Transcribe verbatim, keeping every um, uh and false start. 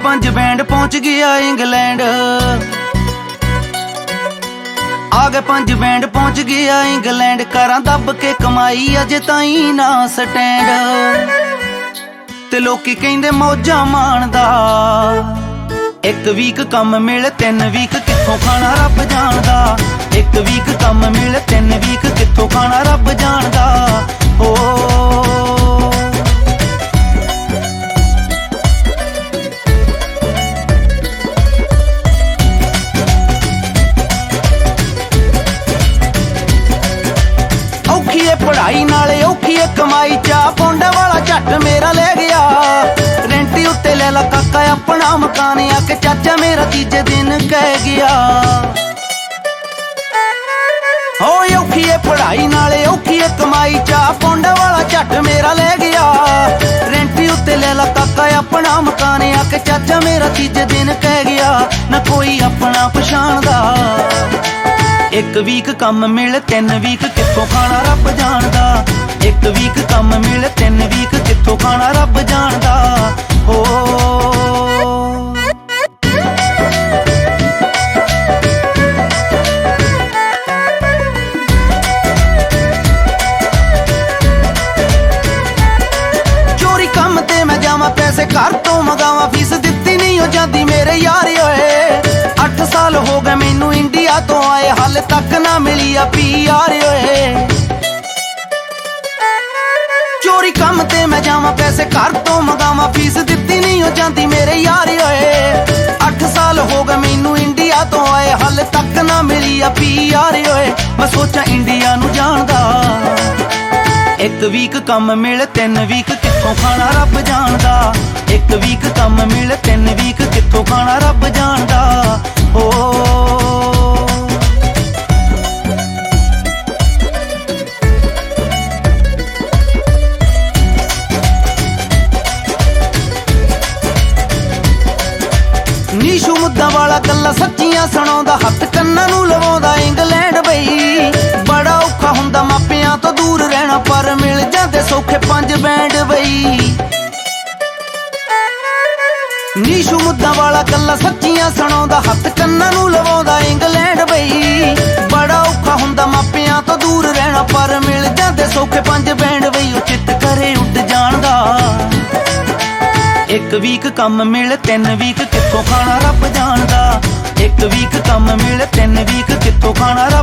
पंज बैंड पहुंच गया इंग्लैंड, आगे पंज बैंड पहुंच गया इंग्लैंड। करा दब के कमाई अजे ताई ना स्टैंड, ते लोकी कहंदे मौजा माणदा। एक वीक कम मिल तीन वीक कित्थों खाना रब जानदा। एक वीक कम मिल तीन वीक कित्थों खाना रब जानदा। ओ औखी है पढ़ाई नाले औखी है कमाई, चा पौंडा वाला झट मेरा ले गया। रेंटी उत्ते ले ला काका अपना मकान, आके चाचा मेरा तीजे दिन कह गया। हो औखी है पढ़ाई नाले औखी है कमाई, चा पौंडा वाला झट मेरा ले गया। रेंटी उत्ते ले ला काका अपना मकान, आके चाचा मेरा तीजे दिन कह गया। ना कोई अपना पछाणदा, एक वीक कम मिल तीन वीक कित्थों खाना रब जानदा। एक वीक कम मिल तीन वीक कित्थों खाना रब जानदा। हो चोरी कम ते मैं जावां पैसे घर तो मंगावां, फीस दित्ती नहीं हो जाती मेरे यार होए। अठ साल हो गए मैनू इंडिया तो आए, हाले तक ना मिली आ पी आर होए। चोरी कम ते मैं जावां पैसे घर तो मंगावां, फीस दित्ती नहीं हो जाती मेरे यार होए। अठ साल हो गए मैनू इंडिया तो आए, हाले तक ना मिली आ पी आर होए। मैं सोचा इंडिया नू जानदा, एक वीक कम मिल तीन वीक कित्थों खाना रब जानदा। एक वीक कम मिल तीन वीक कित्थों खाना रब जानदा। ओ नीशू मुद्दा वाला गल्ला सच्चियां सुणाउंदा, हत्थ कन्नां नूं लवाउंदा इंग्लैंड बई। बड़ा औखा हुंदा मापियां तो दूर रहना, पर मिल जांदे सौखे पंज बैंड बई। नीशू मुद्दा वाला गल्ला सच्चियां सुणाउंदा, हत्थ कन्नां नूं लवाउंदा इंग्लैंड बई। बड़ा औखा हुंदा मापियां तो दूर रहना, पर मिल जांदे सौखे पंज बैंड बई। ओ चित करे उड जानदा, एक वीक कम मिल तीन वीक कित्थों खाना रब जानदा। एक वीक कम मिल तीन वीक कित्थों खाना